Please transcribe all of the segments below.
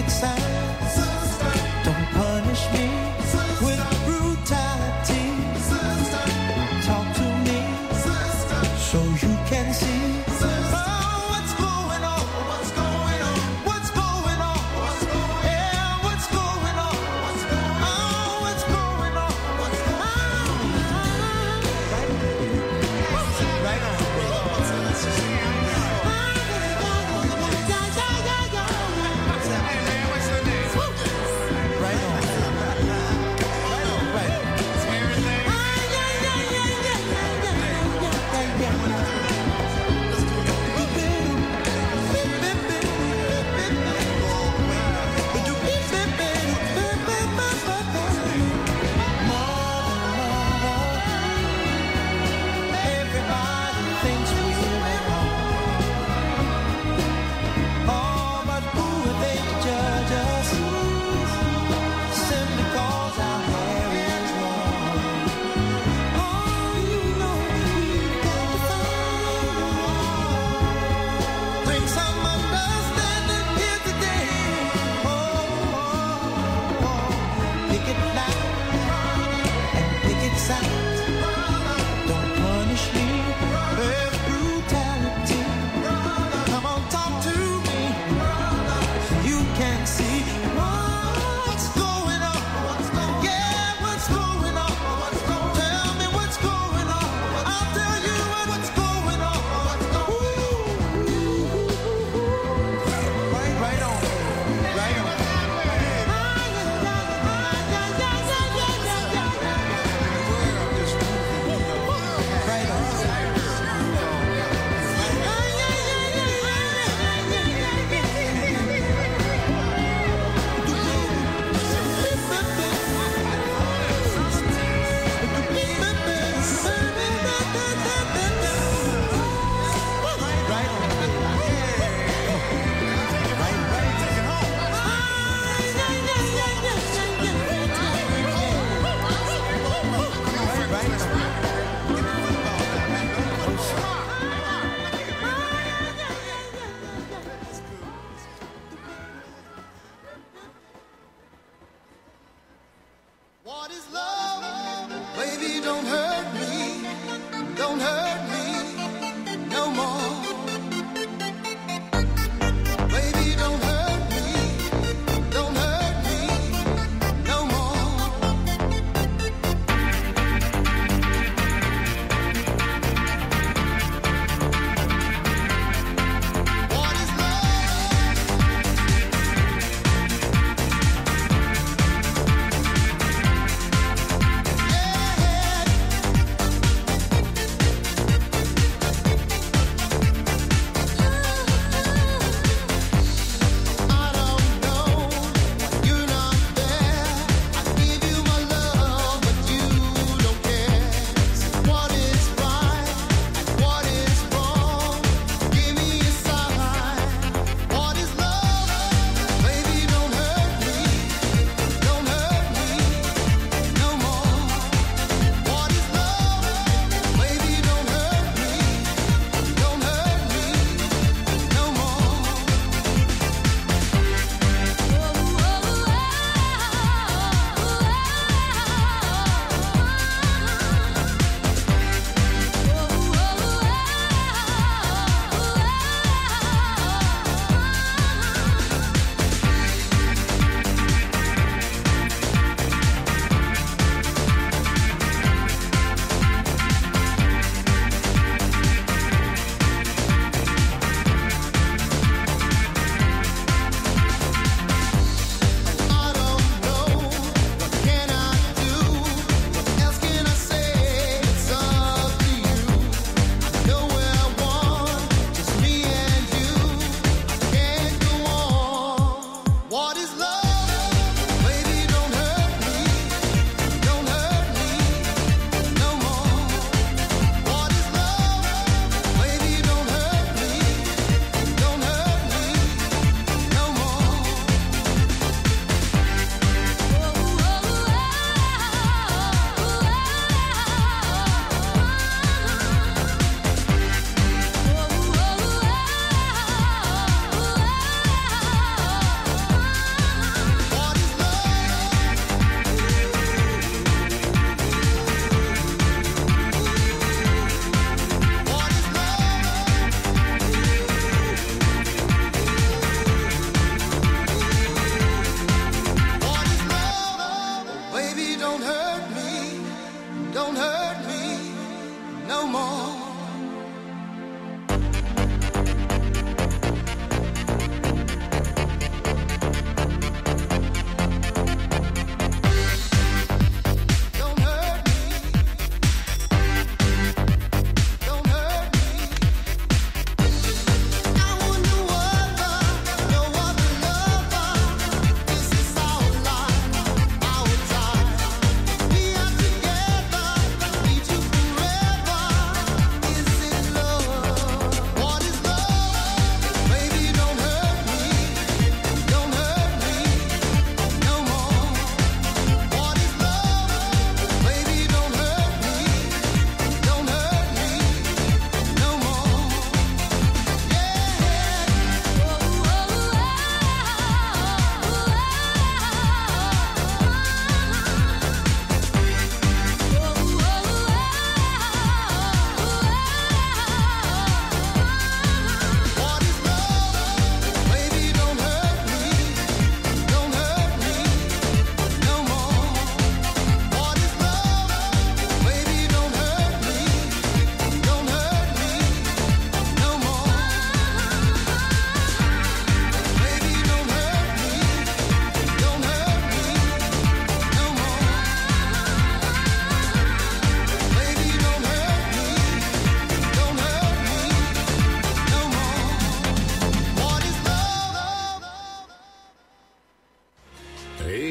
next time. Don't punish me with brutality. Talk to me so you can see. What's the name?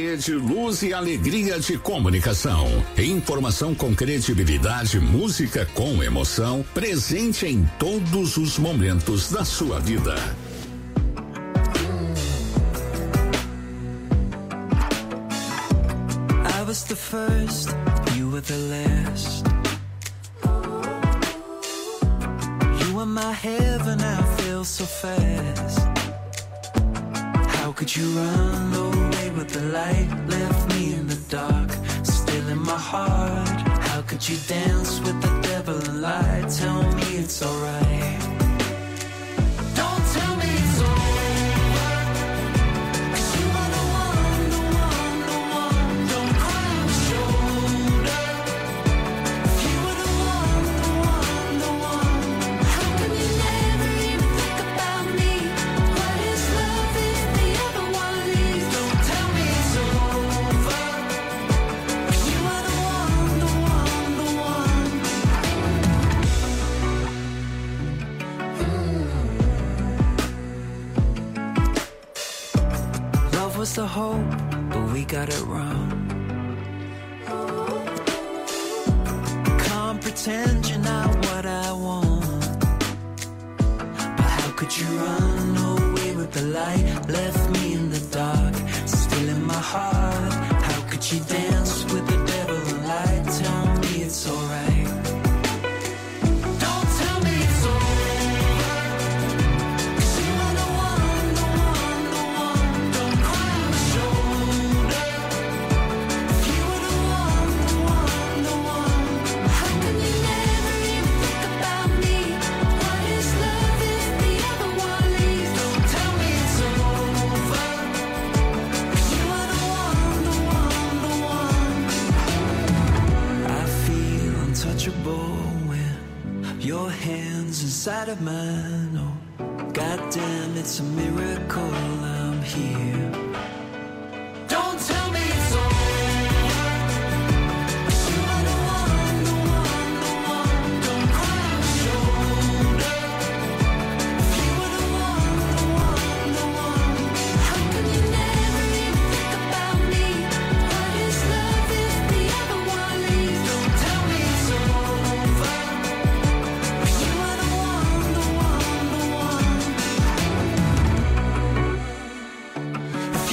Rede Luz e Alegria de Comunicação. Informação com credibilidade, música com emoção, presente em todos os momentos da sua vida. I was the first, you were the last. You were my heaven, I feel so fast. How could you run away with the light? Left me in the dark, still in my heart. How could you dance with the devil and lie? Tell me it's alright. Don't tell me it's over, 'cause you are the one, the one, the one. Don't cry on my shoulder, if you were the one, the one, the one. How can you never even think about me? What is love if the other one leaves? Don't tell me it's over, 'cause you are the one, the one, the one. Love was the hope, but we got it wrong. Can't pretend you're not what I want. But how could you run away with the light? Left me in the dark, still in my heart. How could you dance with the devil and lie? Tell me it's alright. Don't tell me it's over, 'cause you are the one, the one, the one. Don't cry on my shoulder, if you were the one, the one, the one. How can you never even think about me? What is love if the other one leaves? Don't tell me it's over, 'cause you are the one, the one, the one. I feel untouchable when your hands inside of mine. Oh, goddamn, it's a miracle I'm here. Don't tell me it's over, 'cause you are the one, the one, the one. Don't cry on my shoulder, if you were the one, the one, the one. How can you never even think about me? What is love if the other one leaves? Don't tell me it's over, 'cause you are the one, the one, the one. If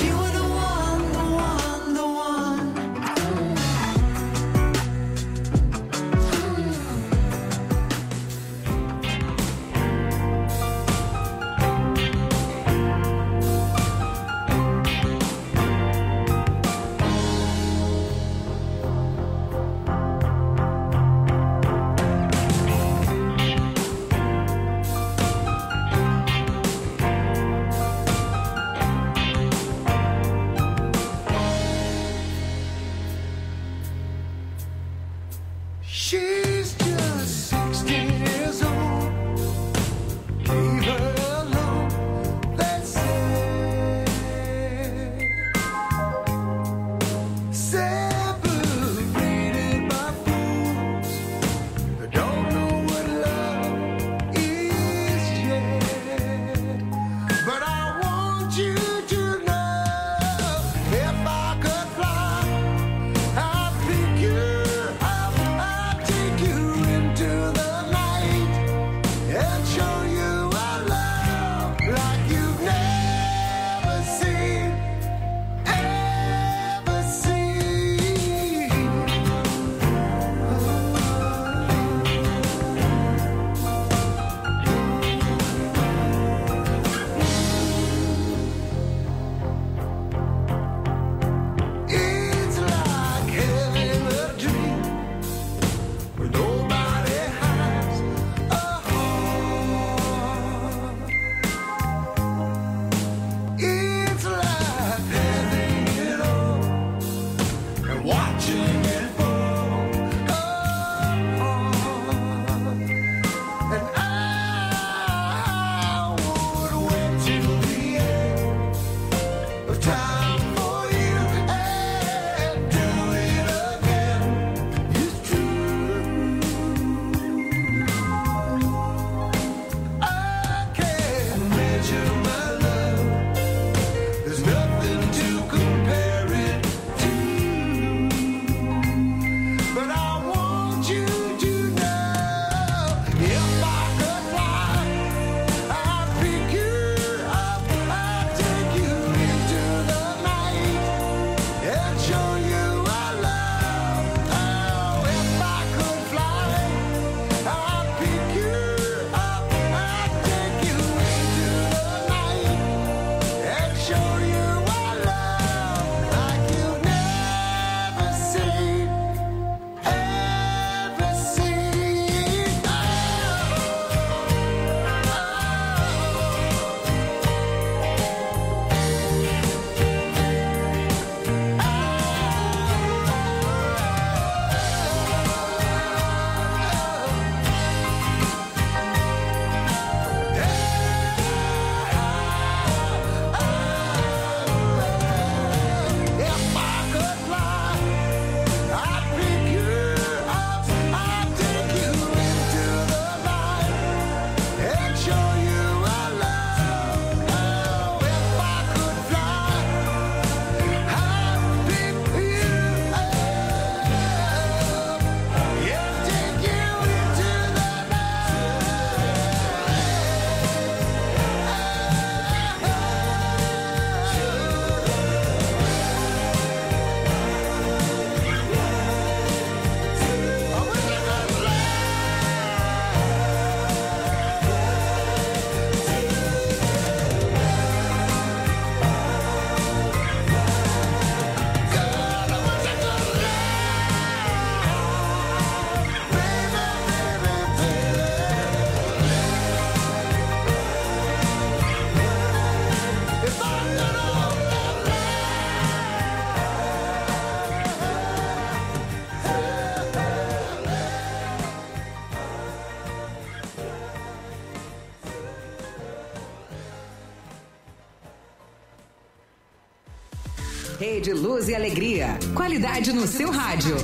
Rede Luz e Alegria. Qualidade no seu rádio.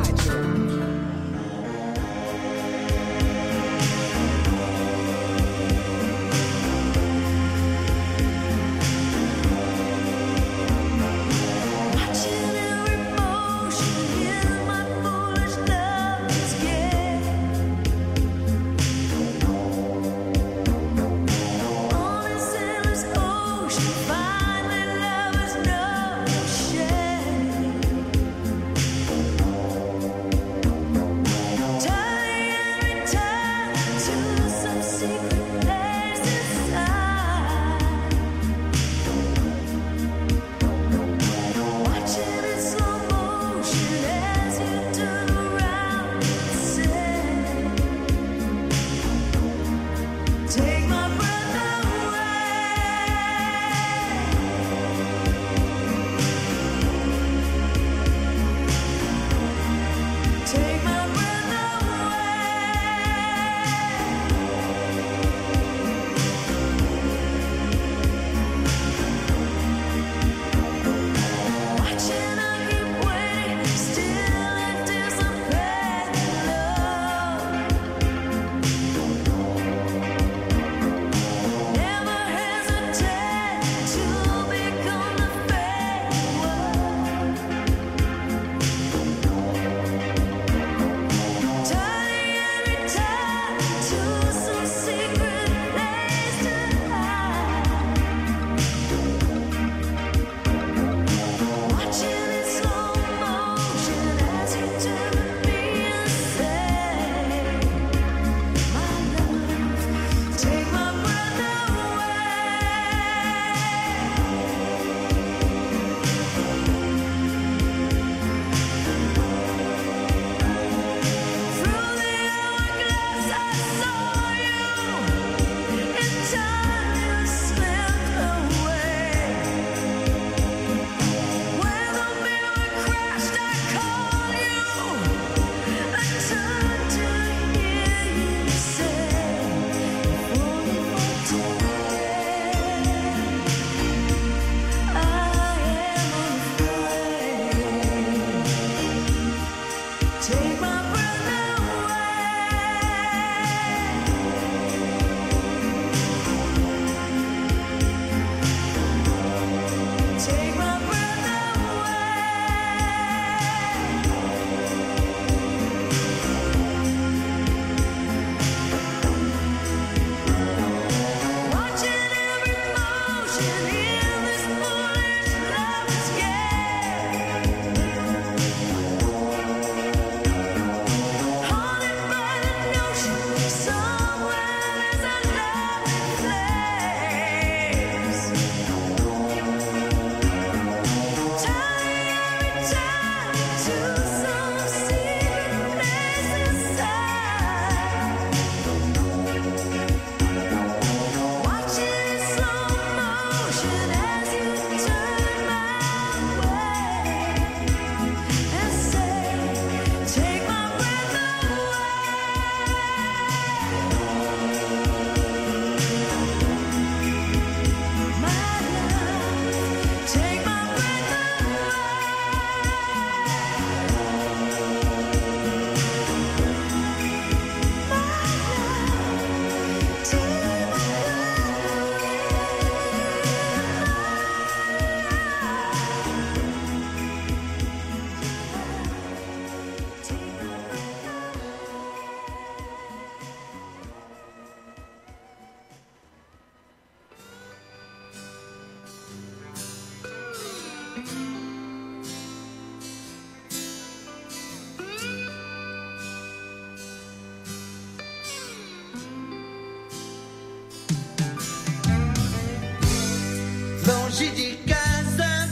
Longe de casa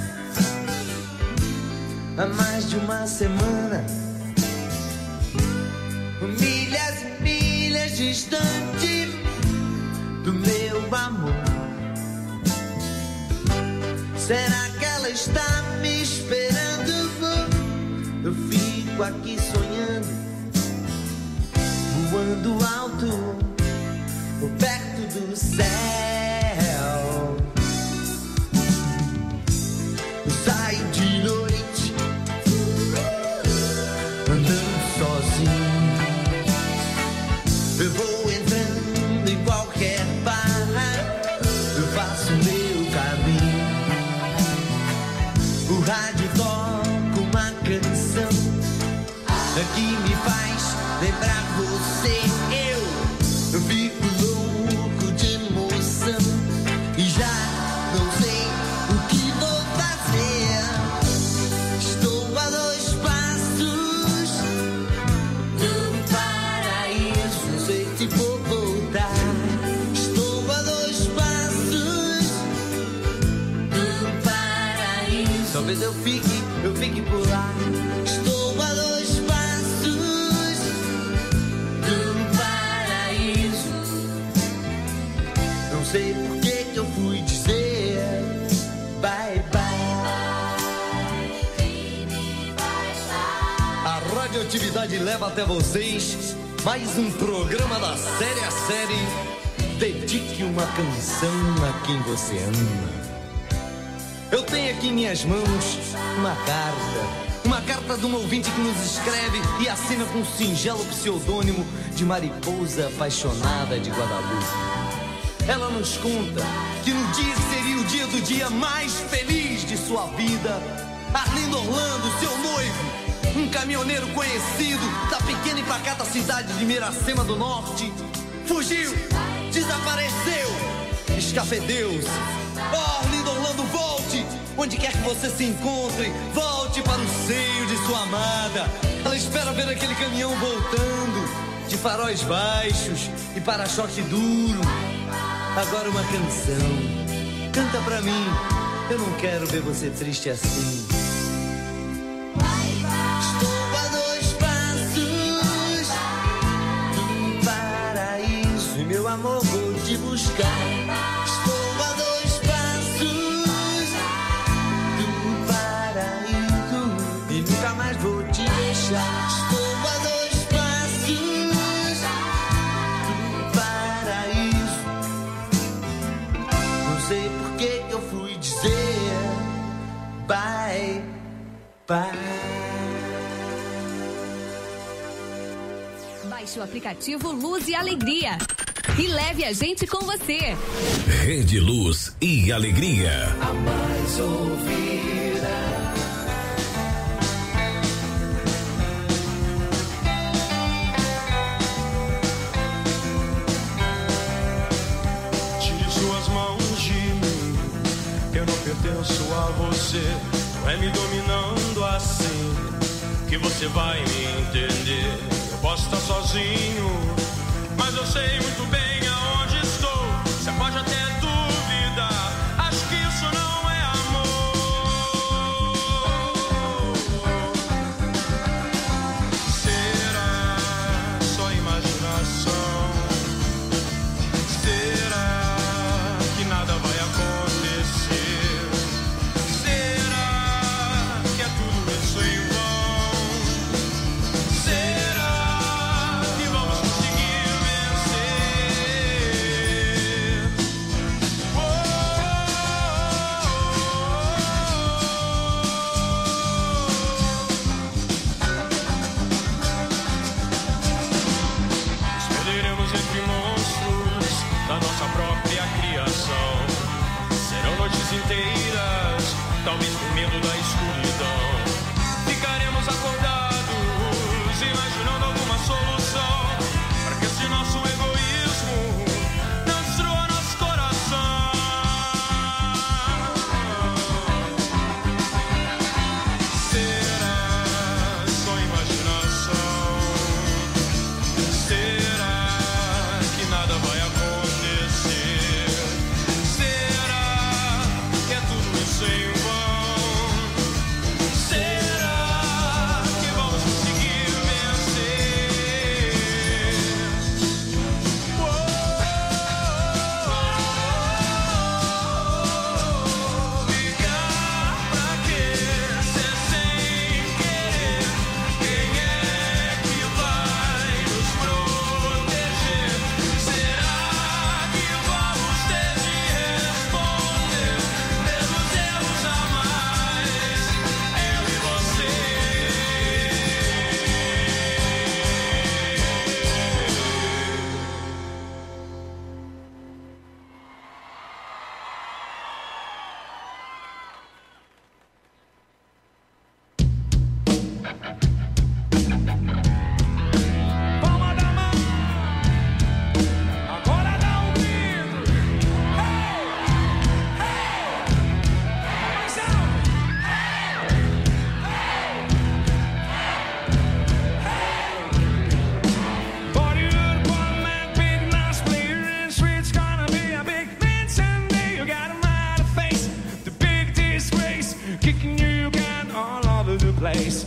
há mais de uma semana, milhas e milhas distante do meu amor. Será que ela está me esperando? Eu fico aqui sonhando, voando alto, perto do céu. Eu saio não sei o que vou fazer. Estou a 2 passos do paraíso. Não sei se vou voltar. Estou a 2 passos do paraíso. Talvez eu fique por lá. Estou a 2 passos do paraíso. Não sei por que eu fui dizer bye bye. A radioatividade leva até vocês mais um programa da série a série. Dedique uma canção a quem você ama. Eu tenho aqui em minhas mãos uma carta de um ouvinte que nos escreve e assina com um singelo pseudônimo de Mariposa Apaixonada de Guadalupe. Ela nos conta que no dia que seria o dia mais feliz de sua vida, Arlindo Orlando, seu noivo, um caminhoneiro conhecido da pequena e pacata cidade de Miracema do Norte, fugiu, desapareceu, escafedeu-se. Oh, Arlindo Orlando, volte! Onde quer que você se encontre, volte para o seio de sua amada. Ela espera ver aquele caminhão voltando, de faróis baixos e para-choque duro. Agora uma canção, canta pra mim, eu não quero ver você triste assim. Estou a 2 passos do paraíso e meu amor vou te buscar. Estou a 2 passos do paraíso e nunca mais vou te deixar. Estou a 2 passos do paraíso. Não sei por que eu fui dizer bye bye. Baixe o aplicativo Luz e Alegria e leve a gente com você. Rede Luz e Alegria. A mais ouvida. Tire suas mãos de mim, eu não pertenço a você. Não é me dominando assim que você vai me entender. Eu posso estar sozinho, mas eu sei muito bem aonde estou. Você pode até duvidar, acho que isso não é amor. Será só imaginação? Será que nada vai acontecer? Será que é tudo isso em vão? Será que vamos conseguir vencer? Oh, Escolheremos entre monstros da nossa própria criação. Serão noites inteiras, talvez por medo da escuridão. Ficaremos acordados, imaginando alguma solução para que esse nosso egoísmo não destrua nosso coração. Será só imaginação? Será que nada vai acontecer? Será que é tudo isso em vão? Será que kicking you again all over the place.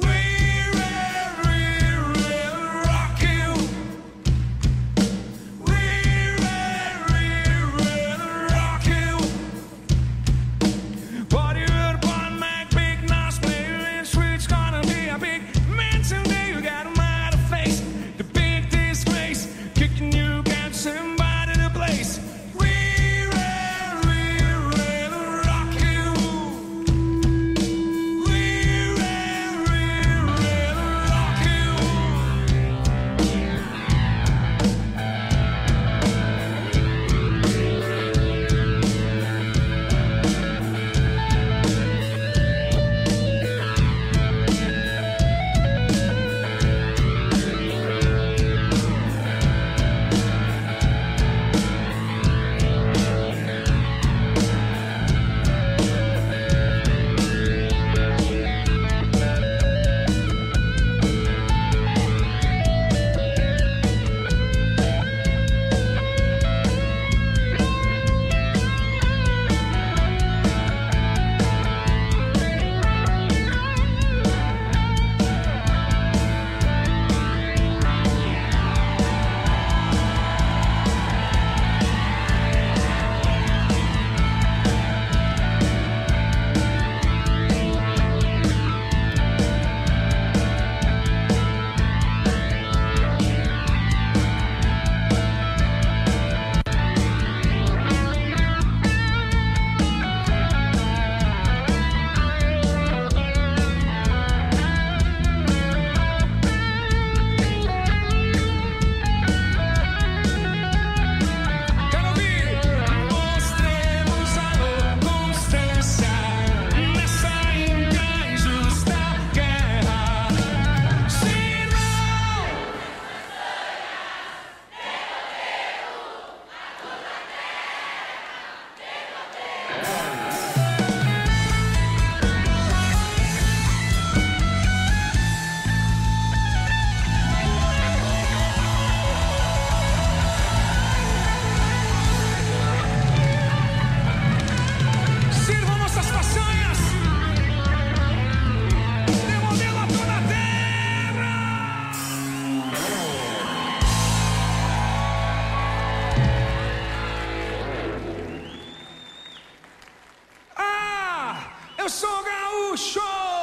Eu sou gaúcho!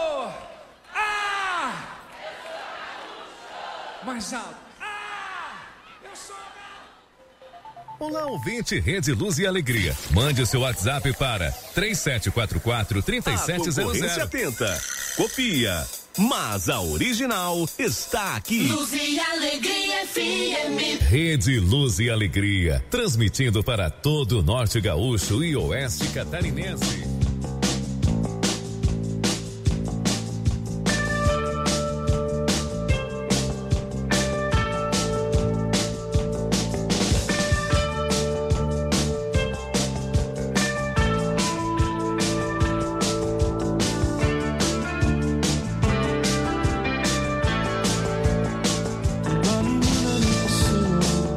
Ah! Mais alto. Ah! Eu sou gaúcho! Olá, ouvinte Rede Luz e Alegria. Mande o seu WhatsApp para 3744-3700. A concorrência tenta, copia, mas a original está aqui. Luz e Alegria FM. Rede Luz e Alegria, transmitindo para todo o Norte Gaúcho e Oeste Catarinense.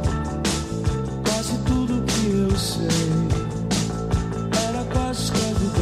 Quase tudo que eu sei era quase escravidão.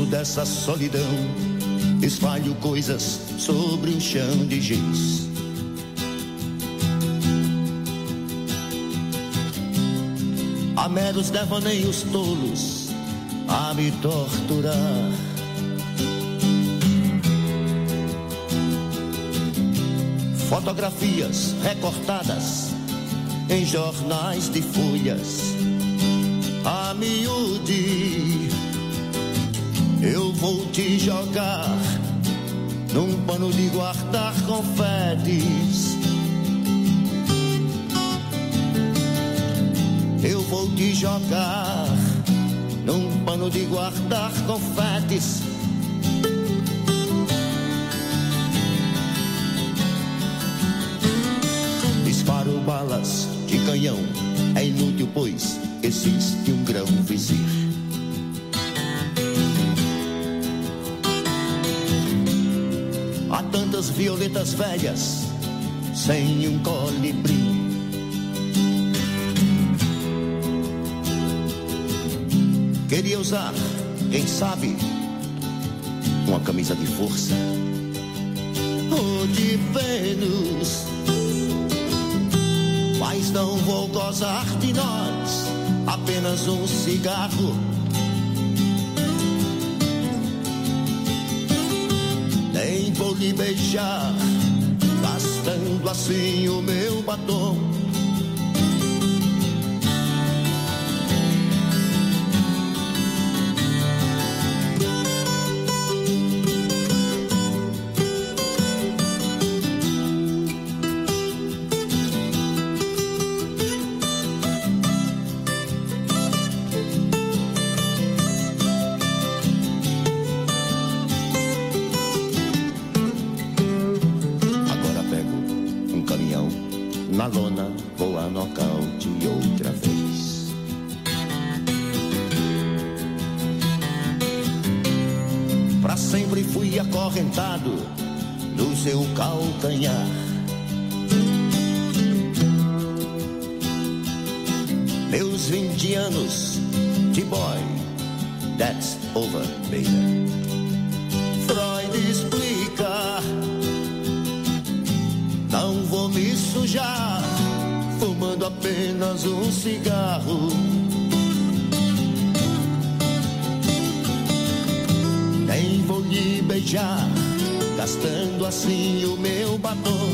dessa solidão, espalho coisas sobre um chão de giz. Há meros devaneios tolos a me torturar. Fotografias recortadas em jornais de folhas a miúde. Eu vou te jogar num pano de guardar confetes. Eu vou te jogar num pano de guardar confetes. Disparo balas de canhão, é inútil pois existe um grão vizir. Há tantas violetas velhas sem um colibri. Queria usar, quem sabe, uma camisa de força ou de Vênus, mas não vou gozar de nós, apenas um cigarro. Nem vou lhe beijar, gastando assim o meu batom. Acorrentado no seu calcanhar. Meus 20 anos de boy, that's over, baby. Freud explica, não vou me sujar fumando apenas um cigarro. Nem vou lhe beijar, gastando assim o meu batom.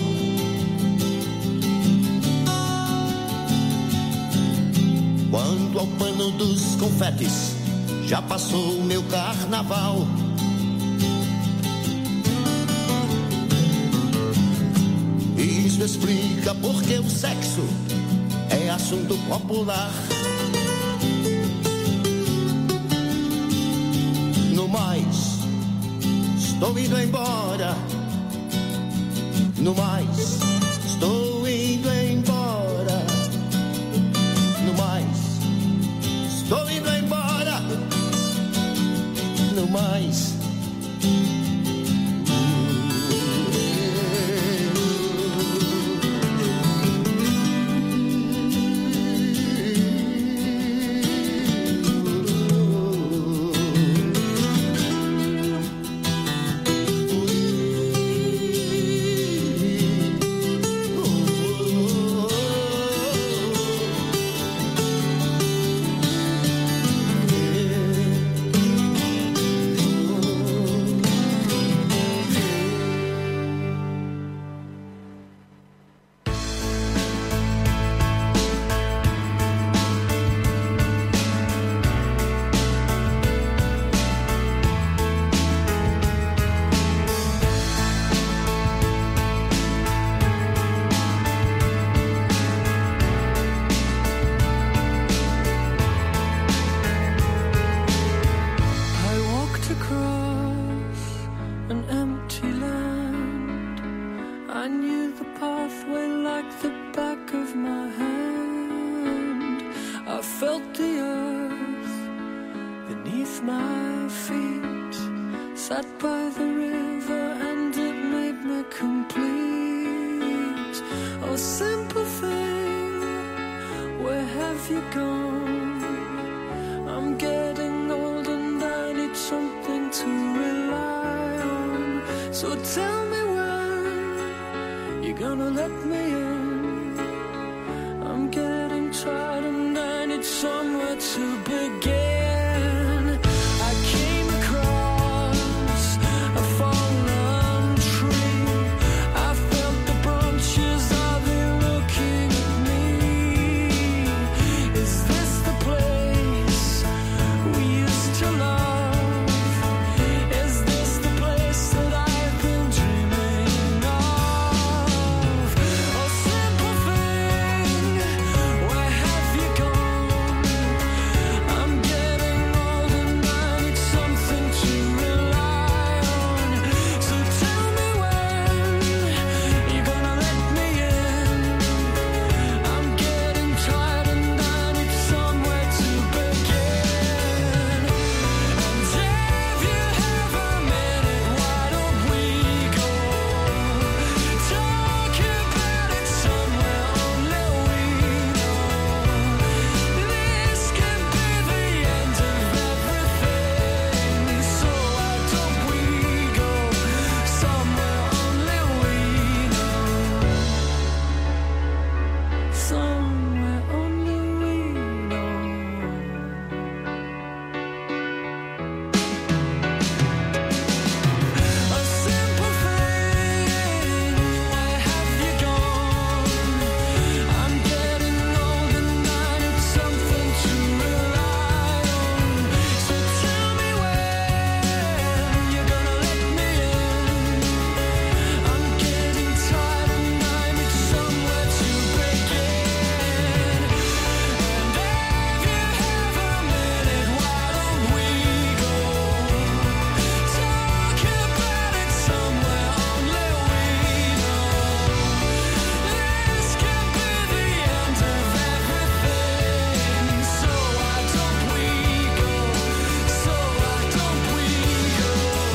Quanto ao pano dos confetes, já passou o meu carnaval. Isso explica porque o sexo é assunto popular. No mais, estou indo embora. No mais, estou indo embora. No mais, estou indo embora. No mais. have you gone? I'm getting old and I need something So tell me when you're gonna let me in. I'm getting tired and I need somewhere to begin. I came across a fallen tree. I felt the branches of it looking at me. Is this the place we used to love? Is this the place that I've been dreaming of? Oh, simple thing, where have you gone? I'm getting old and I need something to rely on. So tell me when you're gonna let me in. I'm getting tired and I need somewhere to begin. And if you have a minute, why don't we go talk about it somewhere only we know? This could be the end of everything. So why don't we go somewhere only we know? Somewhere only we know. A simple thing, where have you gone? I'm getting old and I need something to rely on. So tell me when you're gonna let me in. I'm getting tired and I need somewhere to begin. And if you have a minute, why don't we go talk about it somewhere only we know? This could be the end of everything. So why don't we go? So why don't we go?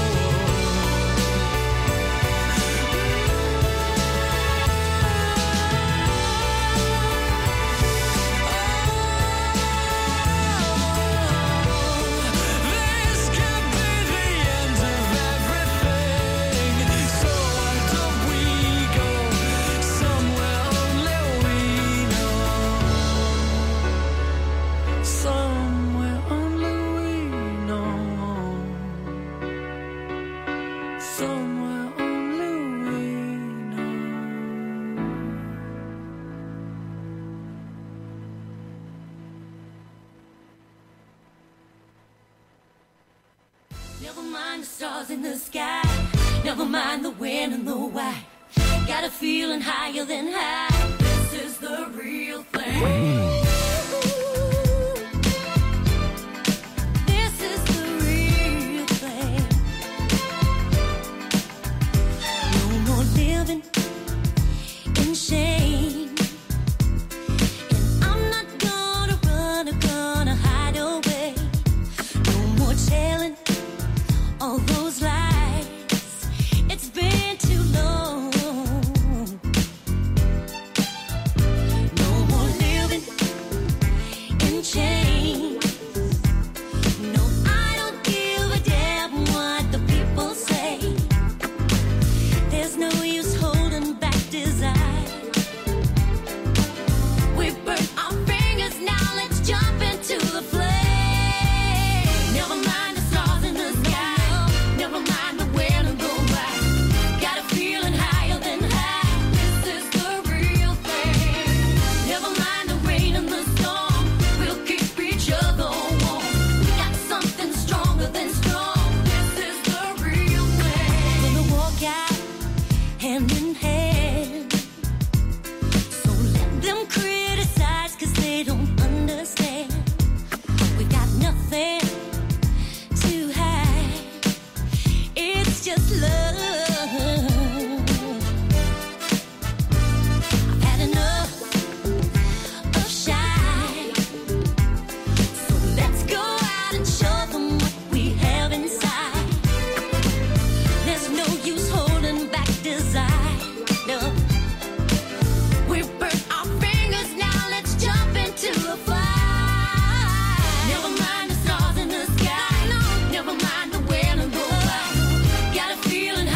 This could be the end of everything. So why don't we go somewhere only we know? Somewhere only we know. Somewhere only we know. Never mind the stars in the sky. Never mind the when and the why. Got a feeling higher than high. This is the real thing. This is the real thing. No more living in shame. And I'm not gonna run or gonna hide away. No more telling all those lies. It's been too long. No more living in chains. No, I don't give a damn what the people say. There's no use holding back desire. We burnt our fingers, now let's jump into the flame. Never mind the stars in the sky. Never mind the when and the why. Got a feeling higher than high. This is the real thing. Never mind the rain and the storm. We'll keep each other warm. We got something stronger than strong. This is the real thing. Gonna walk out hand in hand. So let them criticize 'cause they don't understand. We got nothing to hide. It's just love. I've had enough of shy. So let's go out and show them what we have inside. There's no use holding back desire. No. We burnt our fingers, now let's jump into a fire. Never mind the stars in the sky. No, never mind the when and the why. Got a feeling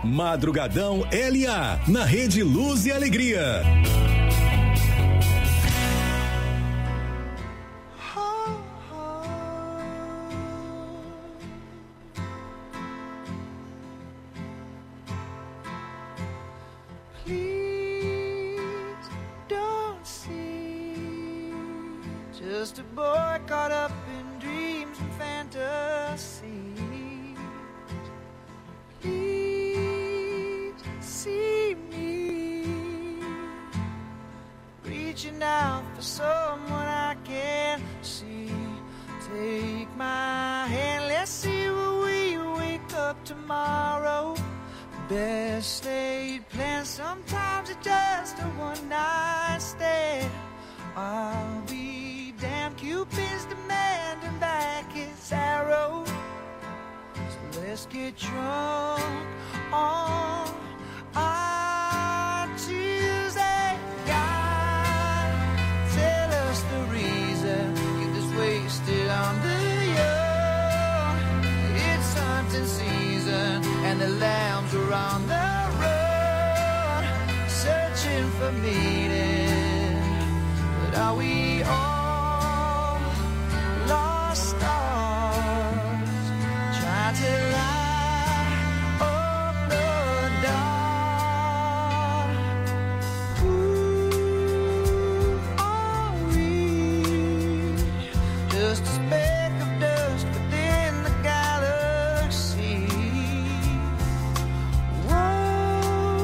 Madrugadão LA, na Rede Luz e Alegria. Please don't see just a boy caught up in dreams and fantasies. Please see me reaching out for someone I can't see. Take my hand, let's see where we wake up tomorrow. Best laid plans, sometimes it's just a one night stand. I'll be damned, Cupid's demanding back his arrow. So let's get drunk on our Tuesday. God, tell us the reason, get this wasted on the young. It's hunting season and the lambs are on the run, searching for meaning. But are we all lost stars, trying to light up the dark? Who are we? Just a speck of dust within the galaxy.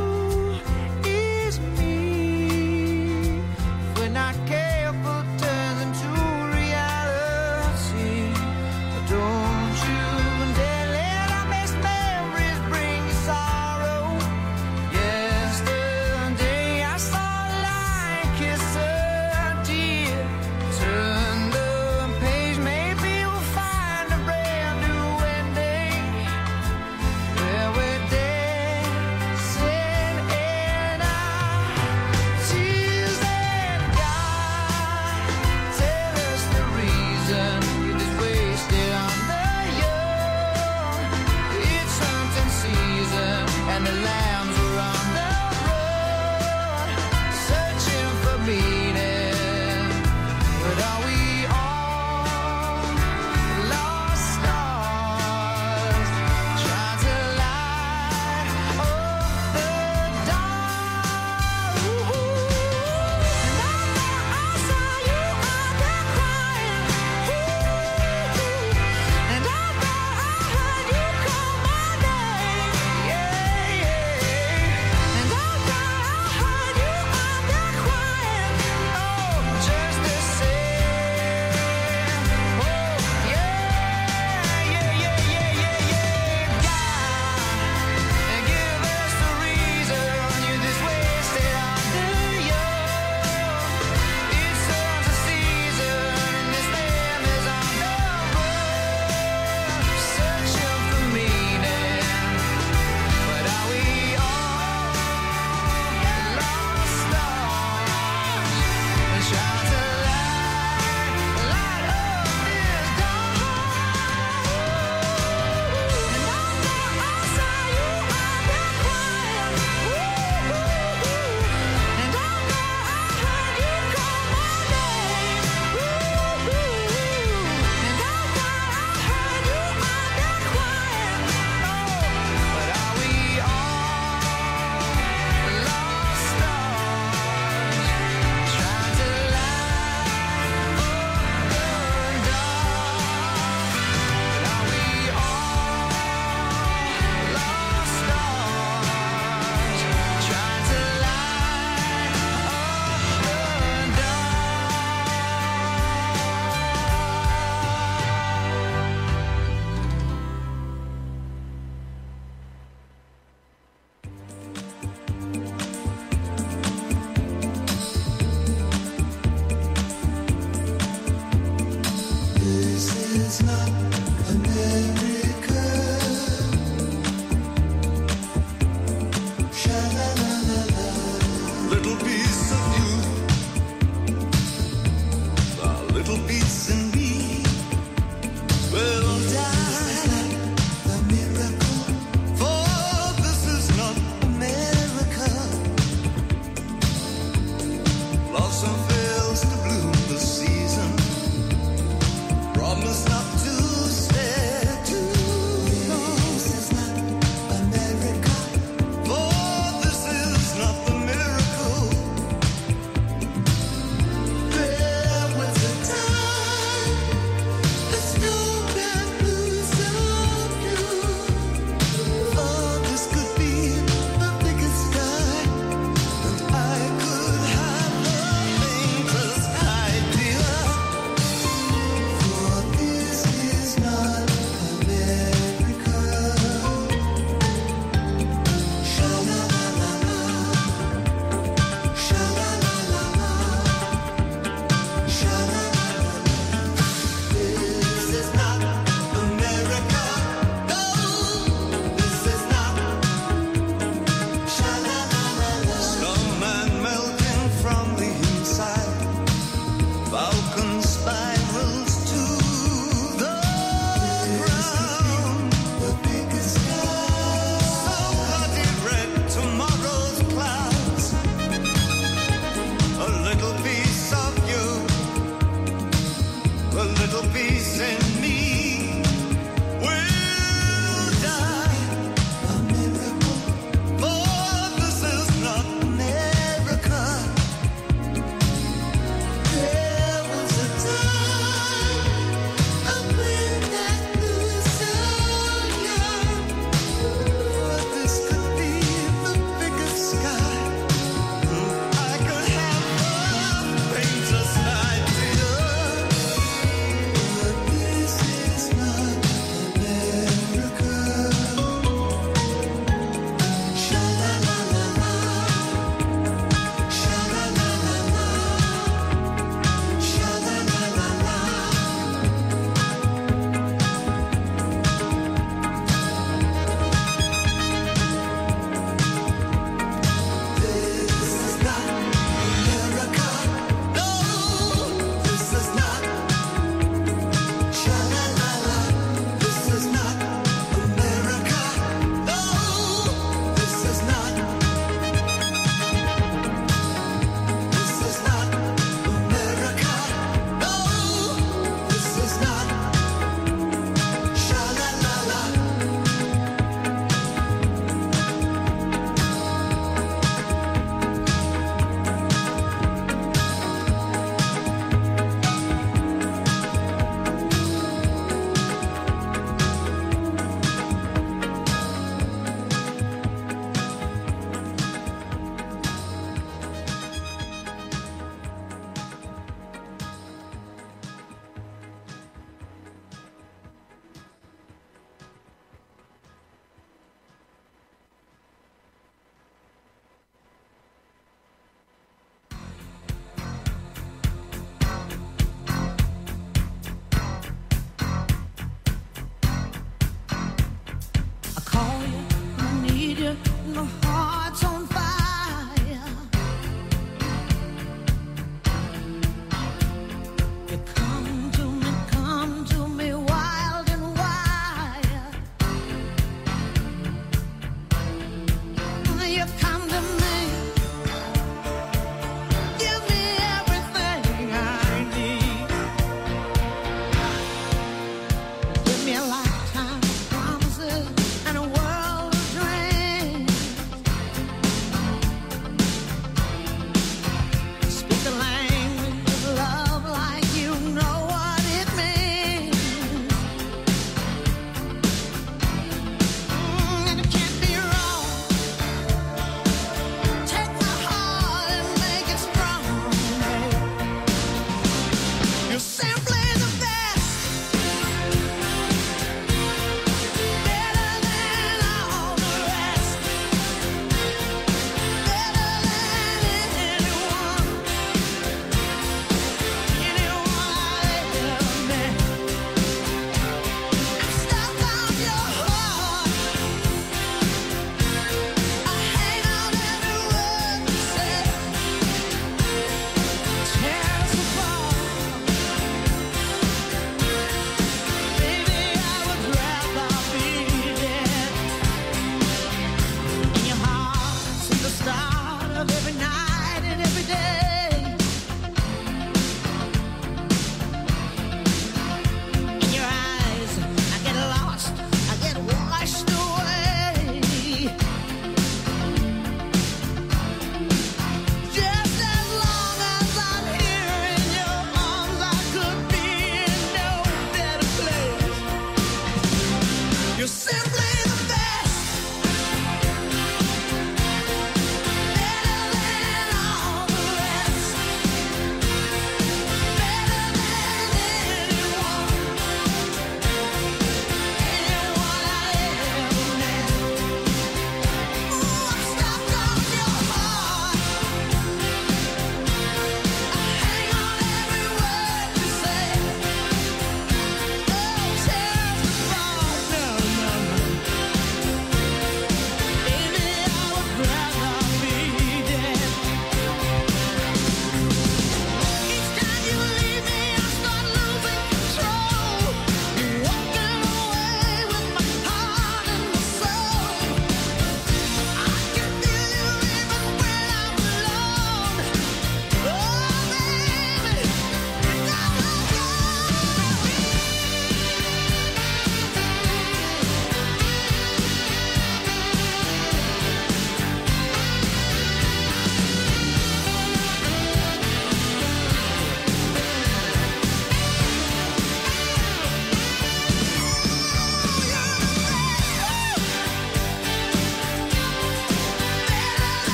Woe is me if we're not careful, turn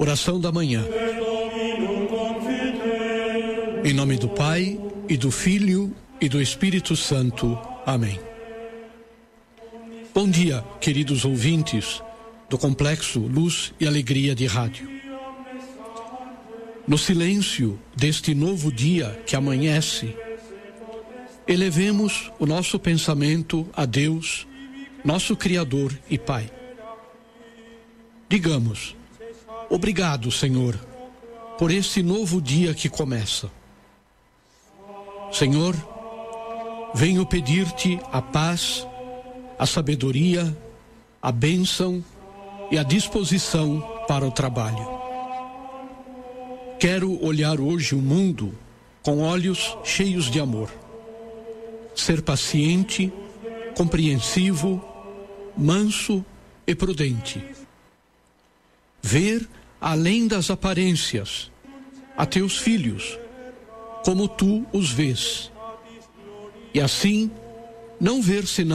Oração da manhã. Em nome do Pai, e do Filho, e do Espírito Santo. Amém. Bom dia, queridos ouvintes do Complexo Luz e Alegria de Rádio. No silêncio deste novo dia que amanhece, elevemos o nosso pensamento a Deus, nosso Criador e Pai. Digamos: obrigado, Senhor, por este novo dia que começa. Senhor, venho pedir-te a paz, a sabedoria, a bênção e a disposição para o trabalho. Quero olhar hoje o mundo com olhos cheios de amor. Ser paciente, compreensivo, manso e prudente. Ver além das aparências a teus filhos, como tu os vês. E assim, não ver senão